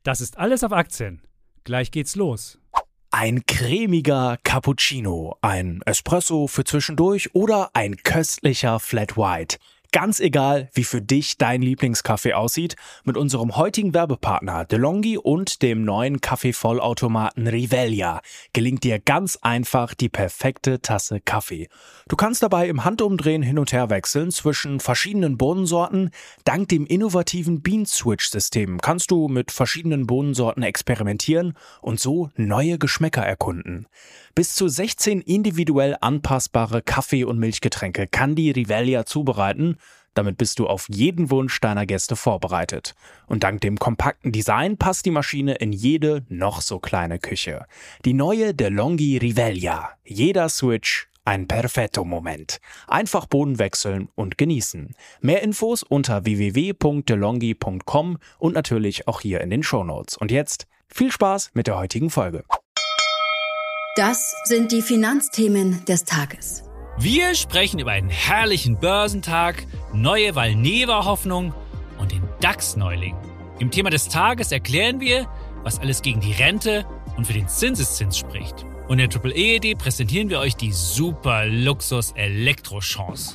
Das ist alles auf Aktien. Gleich geht's los. Ein cremiger Cappuccino, ein Espresso für zwischendurch oder ein köstlicher Flat White. Ganz egal, wie für dich dein Lieblingskaffee aussieht, mit unserem heutigen Werbepartner DeLonghi und dem neuen Kaffeevollautomaten Rivelia gelingt dir ganz einfach die perfekte Tasse Kaffee. Du kannst dabei im Handumdrehen hin und her wechseln zwischen verschiedenen Bohnensorten. Dank dem innovativen Bean-Switch-System kannst du mit verschiedenen Bohnensorten experimentieren und so neue Geschmäcker erkunden. Bis zu 16 individuell anpassbare Kaffee- und Milchgetränke kann die Rivelia zubereiten. Damit bist du auf jeden Wunsch deiner Gäste vorbereitet. Und dank dem kompakten Design passt die Maschine in jede noch so kleine Küche. Die neue DeLonghi Rivelia. Jeder Switch ein Perfetto-Moment. Einfach Bohnen wechseln und genießen. Mehr Infos unter www.delonghi.com und natürlich auch hier in den Shownotes. Und jetzt viel Spaß mit der heutigen Folge. Das sind die Finanzthemen des Tages. Wir sprechen über einen herrlichen Börsentag, neue Valneva-Hoffnung und den DAX-Neuling. Im Thema des Tages erklären wir, was alles gegen die Rente und für den Zinseszins spricht. Und in der Triple-E-Idee präsentieren wir euch die Super-Luxus-Elektro-Chance.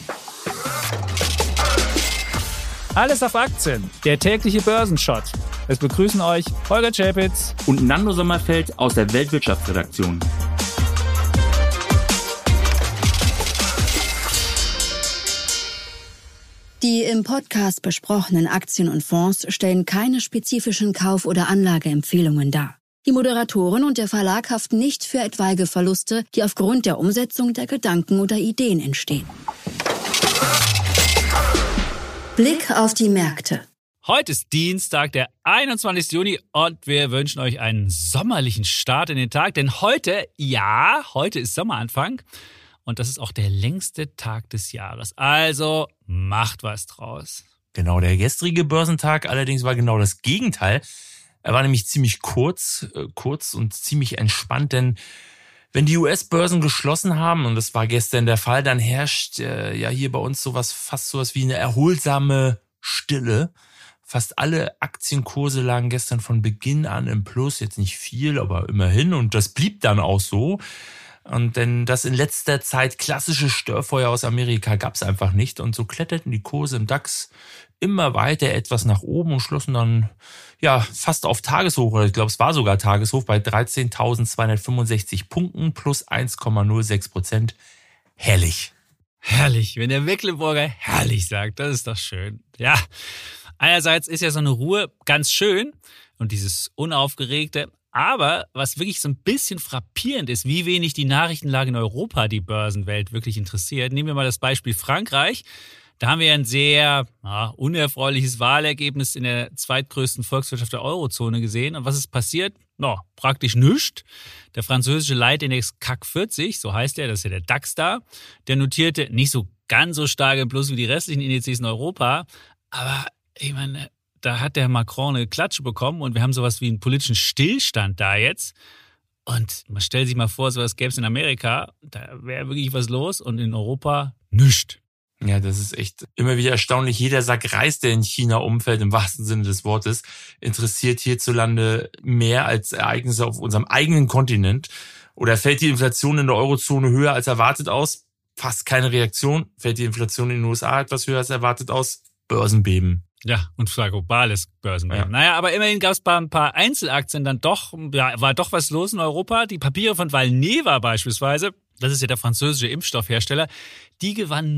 Alles auf Aktien, der tägliche Börsenshot. Es begrüßen euch Holger Czapitz und Nando Sommerfeld aus der Weltwirtschaftsredaktion. Die im Podcast besprochenen Aktien und Fonds stellen keine spezifischen Kauf- oder Anlageempfehlungen dar. Die Moderatoren und der Verlag haften nicht für etwaige Verluste, die aufgrund der Umsetzung der Gedanken oder Ideen entstehen. Blick auf die Märkte. Heute ist Dienstag, der 21. Juni und wir wünschen euch einen sommerlichen Start in den Tag, denn heute ist Sommeranfang und das ist auch der längste Tag des Jahres. Also macht was draus. Genau, der gestrige Börsentag allerdings war genau das Gegenteil. Er war nämlich ziemlich kurz und ziemlich entspannt, denn wenn die US-Börsen geschlossen haben, und das war gestern der Fall, dann herrscht hier bei uns fast sowas wie eine erholsame Stille. Fast alle Aktienkurse lagen gestern von Beginn an im Plus, jetzt nicht viel, aber immerhin. Und das blieb dann auch so. Und denn das in letzter Zeit klassische Störfeuer aus Amerika gab es einfach nicht. Und so kletterten die Kurse im DAX immer weiter etwas nach oben und schlossen dann fast auf Tageshoch. Oder ich glaube, es war sogar Tageshoch bei 13.265 Punkten plus 1,06%. Herrlich. Herrlich, wenn der Mecklenburger herrlich sagt, das ist doch schön. Ja. Einerseits ist ja so eine Ruhe ganz schön und dieses Unaufgeregte, aber was wirklich so ein bisschen frappierend ist, wie wenig die Nachrichtenlage in Europa die Börsenwelt wirklich interessiert. Nehmen wir mal das Beispiel Frankreich. Da haben wir ein sehr unerfreuliches Wahlergebnis in der zweitgrößten Volkswirtschaft der Eurozone gesehen. Und was ist passiert? Praktisch nichts. Der französische Leitindex CAC 40, so heißt der, das ist ja der DAX da, der notierte nicht so ganz so stark im Plus wie die restlichen Indizes in Europa, aber ich meine, da hat der Macron eine Klatsche bekommen und wir haben sowas wie einen politischen Stillstand da jetzt. Und man stellt sich mal vor, sowas gäbe es in Amerika, da wäre wirklich was los und in Europa nichts. Ja, das ist echt immer wieder erstaunlich. Jeder Sack Reis, der in China umfällt, im wahrsten Sinne des Wortes, interessiert hierzulande mehr als Ereignisse auf unserem eigenen Kontinent. Oder fällt die Inflation in der Eurozone höher als erwartet aus? Fast keine Reaktion. Fällt die Inflation in den USA etwas höher als erwartet aus? Börsenbeben. Ja, und zwar globales Börsenbeben. Ja. Naja, aber immerhin gab es bei ein paar Einzelaktien dann doch, war doch was los in Europa. Die Papiere von Valneva beispielsweise, das ist ja der französische Impfstoffhersteller, die gewannen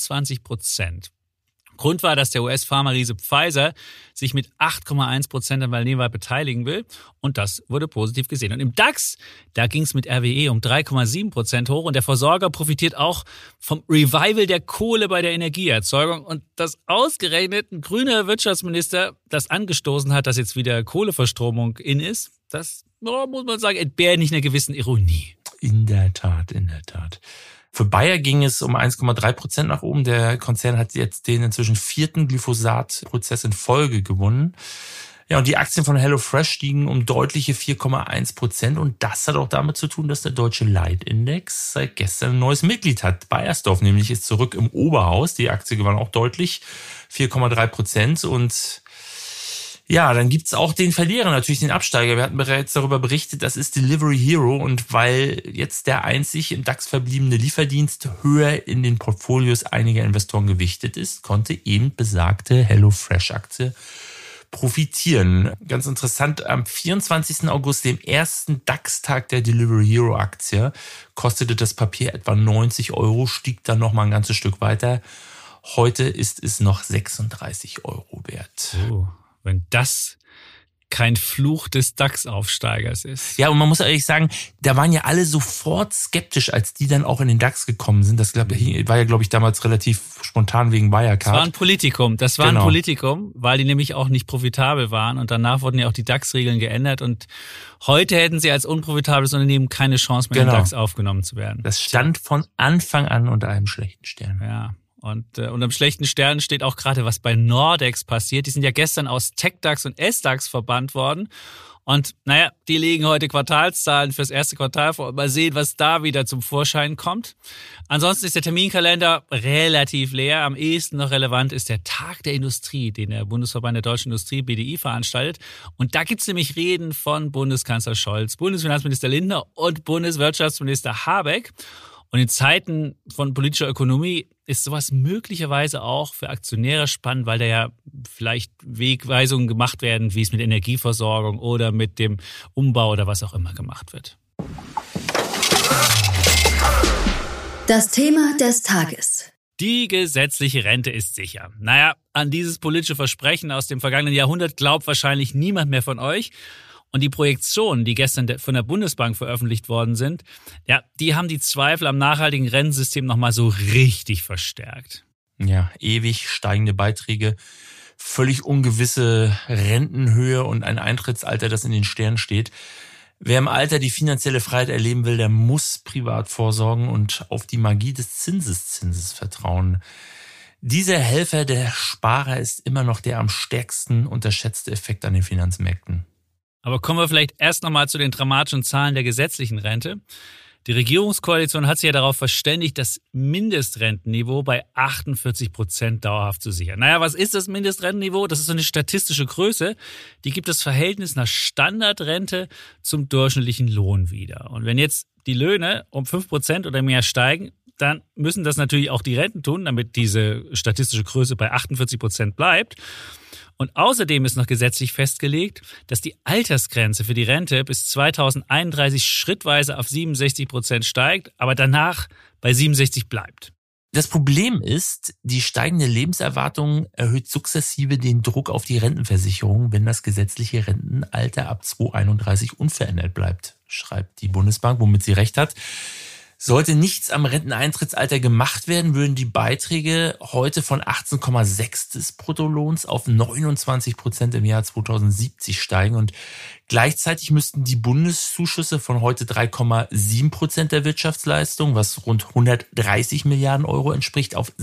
29%. Grund war, dass der US-Pharma-Riese Pfizer sich mit 8,1% an Valneva beteiligen will und das wurde positiv gesehen. Und im DAX, da ging es mit RWE um 3,7% hoch und der Versorger profitiert auch vom Revival der Kohle bei der Energieerzeugung und dass ausgerechnet ein grüner Wirtschaftsminister das angestoßen hat, dass jetzt wieder Kohleverstromung in ist, das muss man sagen, entbehrt nicht einer gewissen Ironie. In der Tat. Für Bayer ging es um 1,3% nach oben. Der Konzern hat jetzt den inzwischen 4. Glyphosat-Prozess in Folge gewonnen. Ja, und die Aktien von HelloFresh stiegen um deutliche 4,1%. Und das hat auch damit zu tun, dass der deutsche Leitindex seit gestern ein neues Mitglied hat. Bayersdorf nämlich ist zurück im Oberhaus. Die Aktie gewann auch deutlich 4,3%. Und Ja, dann gibt's auch den Verlierer, natürlich den Absteiger. Wir hatten bereits darüber berichtet, das ist Delivery Hero. Und weil jetzt der einzig im DAX verbliebene Lieferdienst höher in den Portfolios einiger Investoren gewichtet ist, konnte eben besagte HelloFresh-Aktie profitieren. Ganz interessant, am 24. August, dem ersten DAX-Tag der Delivery Hero-Aktie, kostete das Papier etwa 90 €, stieg dann nochmal ein ganzes Stück weiter. Heute ist es noch 36 € wert. Oh, wenn das kein Fluch des DAX-Aufsteigers ist. Ja, und man muss ehrlich sagen, da waren ja alle sofort skeptisch, als die dann auch in den DAX gekommen sind. Das war ja, glaube ich, damals relativ spontan wegen Wirecard. Das war ein Politikum, weil die nämlich auch nicht profitabel waren. Und danach wurden ja auch die DAX-Regeln geändert. Und heute hätten sie als unprofitables Unternehmen keine Chance mehr, in den DAX aufgenommen zu werden. Das stand von Anfang an unter einem schlechten Stern. Ja. Und unterm schlechten Stern steht auch gerade, was bei Nordex passiert. Die sind ja gestern aus TecDAX und SDAX verbannt worden. Und naja, die legen heute Quartalszahlen fürs erste Quartal vor. Mal sehen, was da wieder zum Vorschein kommt. Ansonsten ist der Terminkalender relativ leer. Am ehesten noch relevant ist der Tag der Industrie, den der Bundesverband der Deutschen Industrie, BDI, veranstaltet. Und da gibt's nämlich Reden von Bundeskanzler Scholz, Bundesfinanzminister Lindner und Bundeswirtschaftsminister Habeck. Und in Zeiten von politischer Ökonomie ist sowas möglicherweise auch für Aktionäre spannend, weil da ja vielleicht Wegweisungen gemacht werden, wie es mit Energieversorgung oder mit dem Umbau oder was auch immer gemacht wird. Das Thema des Tages. Die gesetzliche Rente ist sicher. Naja, an dieses politische Versprechen aus dem vergangenen Jahrhundert glaubt wahrscheinlich niemand mehr von euch. Und die Projektionen, die gestern von der Bundesbank veröffentlicht worden sind, ja, die haben die Zweifel am nachhaltigen Rentensystem nochmal so richtig verstärkt. Ja, ewig steigende Beiträge, völlig ungewisse Rentenhöhe und ein Eintrittsalter, das in den Sternen steht. Wer im Alter die finanzielle Freiheit erleben will, der muss privat vorsorgen und auf die Magie des Zinseszinses vertrauen. Dieser Helfer der Sparer ist immer noch der am stärksten unterschätzte Effekt an den Finanzmärkten. Aber kommen wir vielleicht erst nochmal zu den dramatischen Zahlen der gesetzlichen Rente. Die Regierungskoalition hat sich ja darauf verständigt, das Mindestrentenniveau bei 48% dauerhaft zu sichern. Naja, was ist das Mindestrentenniveau? Das ist so eine statistische Größe. Die gibt das Verhältnis nach Standardrente zum durchschnittlichen Lohn wieder. Und wenn jetzt die Löhne um 5% oder mehr steigen, dann müssen das natürlich auch die Renten tun, damit diese statistische Größe bei 48% bleibt. Und außerdem ist noch gesetzlich festgelegt, dass die Altersgrenze für die Rente bis 2031 schrittweise auf 67% steigt, aber danach bei 67 bleibt. Das Problem ist, die steigende Lebenserwartung erhöht sukzessive den Druck auf die Rentenversicherung, wenn das gesetzliche Rentenalter ab 2031 unverändert bleibt, schreibt die Bundesbank, womit sie recht hat. Sollte nichts am Renteneintrittsalter gemacht werden, würden die Beiträge heute von 18,6 des Bruttolohns auf 29% im Jahr 2070 steigen und gleichzeitig müssten die Bundeszuschüsse von heute 3,7% der Wirtschaftsleistung, was rund 130 Milliarden Euro entspricht, auf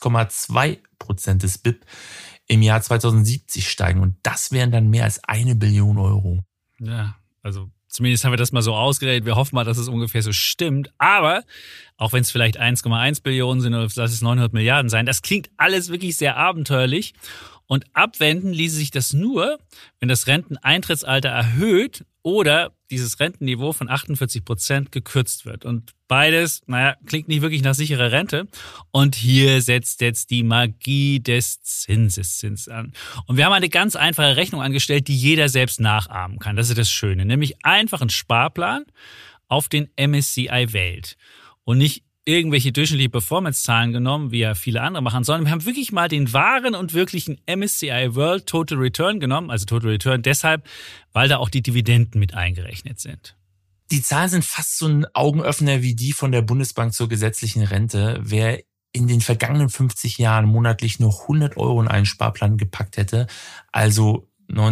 6,2% des BIP im Jahr 2070 steigen. Und das wären dann mehr als 1 Billion Euro. Ja, also zumindest haben wir das mal so ausgerechnet. Wir hoffen mal, dass es ungefähr so stimmt. Aber auch wenn es vielleicht 1,1 Billionen sind oder lass es 900 Milliarden sein, das klingt alles wirklich sehr abenteuerlich. Und abwenden ließe sich das nur, wenn das Renteneintrittsalter erhöht oder dieses Rentenniveau von 48% gekürzt wird. Und beides, klingt nicht wirklich nach sicherer Rente. Und hier setzt jetzt die Magie des Zinseszins an. Und wir haben eine ganz einfache Rechnung angestellt, die jeder selbst nachahmen kann. Das ist das Schöne. Nämlich einfach einen Sparplan auf den MSCI Welt. Und nicht irgendwelche durchschnittliche Performance-Zahlen genommen, wie ja viele andere machen, sondern wir haben wirklich mal den wahren und wirklichen MSCI World Total Return genommen. Also Total Return deshalb, weil da auch die Dividenden mit eingerechnet sind. Die Zahlen sind fast so ein Augenöffner wie die von der Bundesbank zur gesetzlichen Rente. Wer in den vergangenen 50 Jahren monatlich nur 100 Euro in einen Sparplan gepackt hätte, also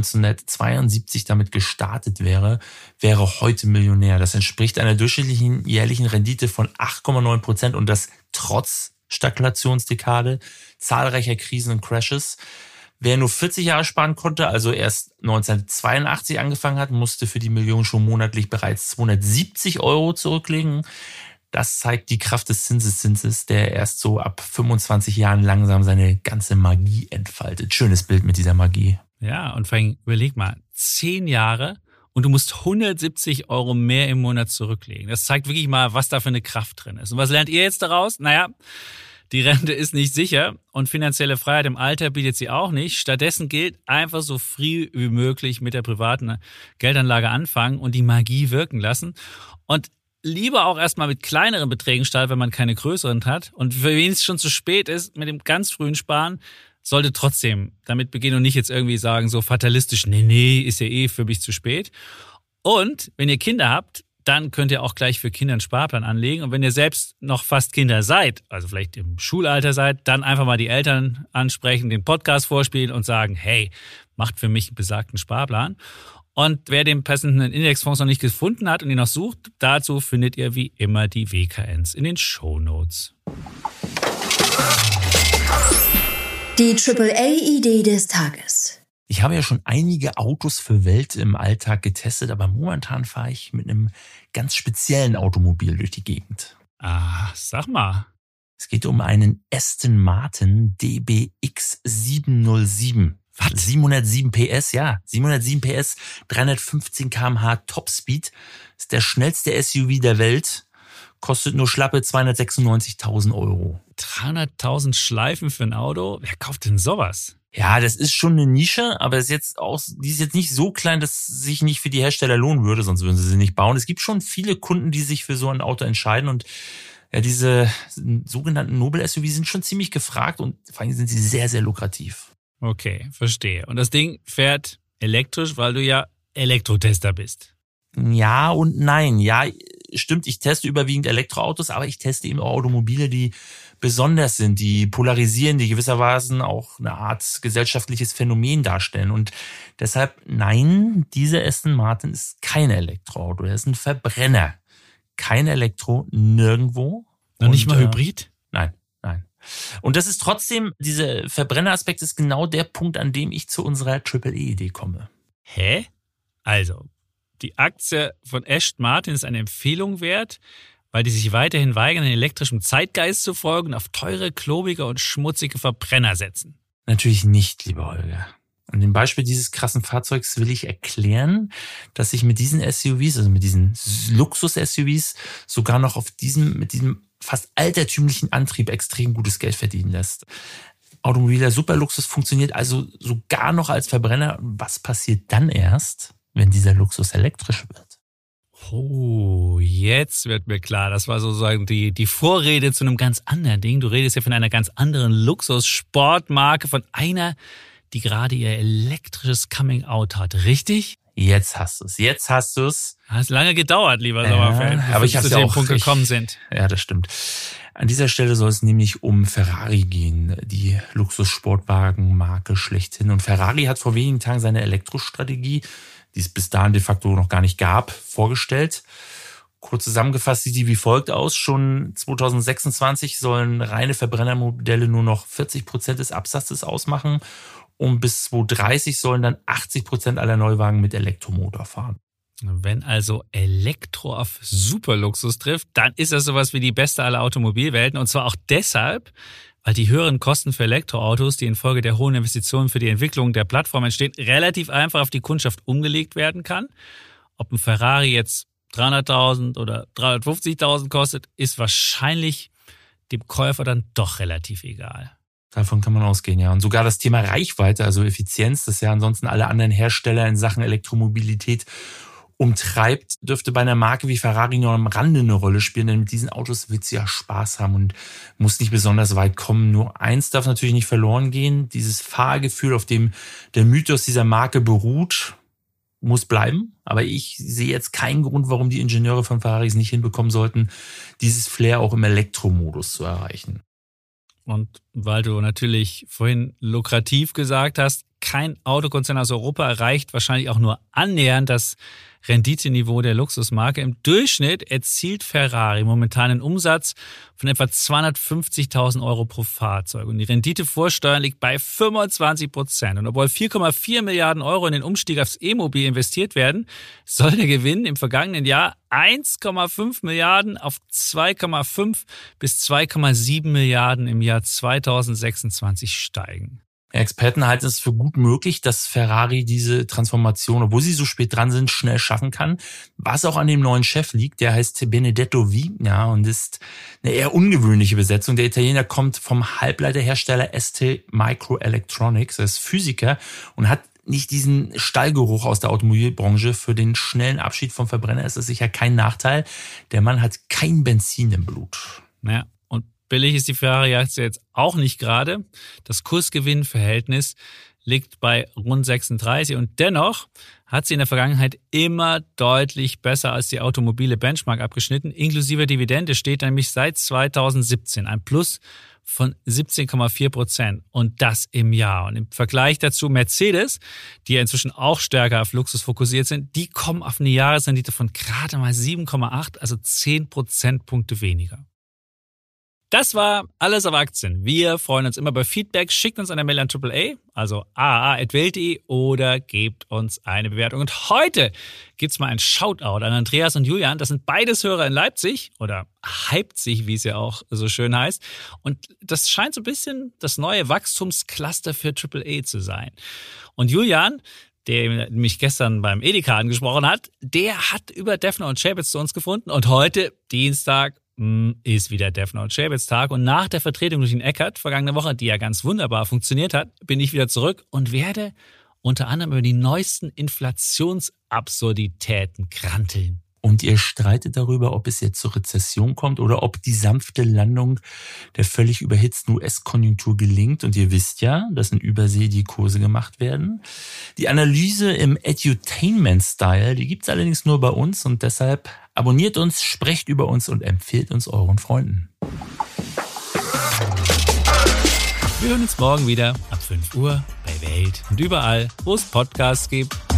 1972 damit gestartet wäre heute Millionär. Das entspricht einer durchschnittlichen jährlichen Rendite von 8,9% und das trotz Stagnationsdekade, zahlreicher Krisen und Crashes. Wer nur 40 Jahre sparen konnte, also erst 1982 angefangen hat, musste für die Million schon monatlich bereits 270 Euro zurücklegen. Das zeigt die Kraft des Zinseszinses, der erst so ab 25 Jahren langsam seine ganze Magie entfaltet. Schönes Bild mit dieser Magie. Ja, und vor allem überleg mal, 10 Jahre und du musst 170 € mehr im Monat zurücklegen. Das zeigt wirklich mal, was da für eine Kraft drin ist. Und was lernt ihr jetzt daraus? Naja, die Rente ist nicht sicher und finanzielle Freiheit im Alter bietet sie auch nicht. Stattdessen gilt, einfach so früh wie möglich mit der privaten Geldanlage anfangen und die Magie wirken lassen. Und lieber auch erstmal mit kleineren Beträgen starten, wenn man keine größeren hat. Und für wen es schon zu spät ist, mit dem ganz frühen Sparen, sollte trotzdem damit beginnen und nicht jetzt irgendwie sagen, so fatalistisch, nee, ist ja eh für mich zu spät. Und wenn ihr Kinder habt, dann könnt ihr auch gleich für Kinder einen Sparplan anlegen. Und wenn ihr selbst noch fast Kinder seid, also vielleicht im Schulalter seid, dann einfach mal die Eltern ansprechen, den Podcast vorspielen und sagen, hey, macht für mich einen besagten Sparplan. Und wer den passenden Indexfonds noch nicht gefunden hat und ihn noch sucht, dazu findet ihr wie immer die WKNs in den Shownotes. Die AAA-Idee des Tages. Ich habe ja schon einige Autos für Welt im Alltag getestet, aber momentan fahre ich mit einem ganz speziellen Automobil durch die Gegend. Ah, sag mal. Es geht um einen Aston Martin DBX 707. Was? 707 PS, ja. 707 PS, 315 km/h Topspeed. Ist der schnellste SUV der Welt. Kostet nur schlappe 296.000 €. 300.000 Schleifen für ein Auto? Wer kauft denn sowas? Ja, das ist schon eine Nische, aber die ist jetzt nicht so klein, dass sich nicht für die Hersteller lohnen würde, sonst würden sie nicht bauen. Es gibt schon viele Kunden, die sich für so ein Auto entscheiden und ja, diese sogenannten Nobel-SUV sind schon ziemlich gefragt und vor allem sind sie sehr, sehr lukrativ. Okay, verstehe. Und das Ding fährt elektrisch, weil du ja Elektrotester bist. Ja und nein. Ja, stimmt, ich teste überwiegend Elektroautos, aber ich teste eben auch Automobile, die besonders sind, die polarisieren, die gewissermaßen auch eine Art gesellschaftliches Phänomen darstellen. Und deshalb, nein, dieser Aston Martin ist kein Elektroauto, er ist ein Verbrenner. Kein Elektro, nirgendwo. Noch nicht mal Hybrid? Nein. Und das ist trotzdem, dieser Verbrenneraspekt ist genau der Punkt, an dem ich zu unserer AAA-Idee komme. Hä? Also, die Aktie von Aston Martin ist eine Empfehlung wert, weil die sich weiterhin weigern, elektrischem Zeitgeist zu folgen und auf teure, klobige und schmutzige Verbrenner setzen. Natürlich nicht, lieber Holger. An dem Beispiel dieses krassen Fahrzeugs will ich erklären, dass sich mit diesen SUVs, also mit diesen Luxus-SUVs, sogar noch mit diesem fast altertümlichen Antrieb extrem gutes Geld verdienen lässt. Automobiler Superluxus funktioniert also sogar noch als Verbrenner. Was passiert dann erst, wenn dieser Luxus elektrisch wird? Oh, jetzt wird mir klar, das war sozusagen die Vorrede zu einem ganz anderen Ding. Du redest ja von einer ganz anderen Luxus-Sportmarke, von einer, die gerade ihr elektrisches Coming-out hat, richtig? Jetzt hast du es. Hat lange gedauert, lieber Sommerfeld, aber ich habe zu dem Punkt gekommen sind. Ja, das stimmt. An dieser Stelle soll es nämlich um Ferrari gehen, die Luxussportwagenmarke schlechthin. Und Ferrari hat vor wenigen Tagen seine Elektrostrategie, die es bis dahin de facto noch gar nicht gab, vorgestellt. Kurz zusammengefasst sieht die wie folgt aus. Schon 2026 sollen reine Verbrennermodelle nur noch 40% des Absatzes ausmachen. Und bis 2030 sollen dann 80% aller Neuwagen mit Elektromotor fahren. Wenn also Elektro auf Superluxus trifft, dann ist das sowas wie die beste aller Automobilwelten. Und zwar auch deshalb, weil die höheren Kosten für Elektroautos, die infolge der hohen Investitionen für die Entwicklung der Plattform entstehen, relativ einfach auf die Kundschaft umgelegt werden kann. Ob ein Ferrari jetzt 300.000 oder 350.000 kostet, ist wahrscheinlich dem Käufer dann doch relativ egal. Davon kann man ausgehen, ja. Und sogar das Thema Reichweite, also Effizienz, das ja ansonsten alle anderen Hersteller in Sachen Elektromobilität umtreibt, dürfte bei einer Marke wie Ferrari nur am Rande eine Rolle spielen, denn mit diesen Autos wird sie ja Spaß haben und muss nicht besonders weit kommen. Nur eins darf natürlich nicht verloren gehen, dieses Fahrgefühl, auf dem der Mythos dieser Marke beruht, muss bleiben. Aber ich sehe jetzt keinen Grund, warum die Ingenieure von Ferrari es nicht hinbekommen sollten, dieses Flair auch im Elektromodus zu erreichen. Und weil du natürlich vorhin lukrativ gesagt hast, kein Autokonzern aus Europa erreicht wahrscheinlich auch nur annähernd das Renditeniveau der Luxusmarke. Im Durchschnitt erzielt Ferrari momentan einen Umsatz von etwa 250.000 € pro Fahrzeug. Und die Rendite vor Steuern liegt bei 25%. Und obwohl 4,4 Milliarden € in den Umstieg aufs E-Mobil investiert werden, soll der Gewinn im vergangenen Jahr 1,5 Milliarden auf 2,5 bis 2,7 Milliarden im Jahr 2026 steigen. Experten halten es für gut möglich, dass Ferrari diese Transformation, obwohl sie so spät dran sind, schnell schaffen kann. Was auch an dem neuen Chef liegt, der heißt Benedetto Vigna und ist eine eher ungewöhnliche Besetzung. Der Italiener kommt vom Halbleiterhersteller ST Microelectronics, er ist Physiker und hat nicht diesen Stallgeruch aus der Automobilbranche. Für den schnellen Abschied vom Verbrenner ist das sicher kein Nachteil. Der Mann hat kein Benzin im Blut. Ja, und billig ist die Ferrari-Aktie jetzt auch nicht gerade. Das Kursgewinnverhältnis liegt bei rund 36 und dennoch hat sie in der Vergangenheit immer deutlich besser als die automobile Benchmark abgeschnitten. Inklusive Dividende steht nämlich seit 2017 ein Plus von 17,4% und das im Jahr. Und im Vergleich dazu Mercedes, die ja inzwischen auch stärker auf Luxus fokussiert sind, die kommen auf eine Jahresrendite von gerade mal 7,8, also 10 Prozentpunkte weniger. Das war alles auf Aktien. Wir freuen uns immer über Feedback. Schickt uns eine Mail an AAA, also aa@welt.de oder gebt uns eine Bewertung. Und heute gibt's mal ein Shoutout an Andreas und Julian. Das sind beides Hörer in Leipzig oder Leipzig, wie es ja auch so schön heißt. Und das scheint so ein bisschen das neue Wachstumscluster für AAA zu sein. Und Julian, der mich gestern beim Edeka angesprochen hat, der hat über Defner und Chapitz zu uns gefunden. Und heute, Dienstag, ist wieder Defner und Chapitz Tag und nach der Vertretung durch den Eckert vergangene Woche, die ja ganz wunderbar funktioniert hat, bin ich wieder zurück und werde unter anderem über die neuesten Inflationsabsurditäten kranteln. Und ihr streitet darüber, ob es jetzt zur Rezession kommt oder ob die sanfte Landung der völlig überhitzten US-Konjunktur gelingt. Und ihr wisst ja, dass in Übersee die Kurse gemacht werden. Die Analyse im Edutainment-Style, die gibt's allerdings nur bei uns und deshalb abonniert uns, sprecht über uns und empfehlt uns euren Freunden. Wir hören uns morgen wieder ab 5 Uhr bei Welt und überall, wo es Podcasts gibt.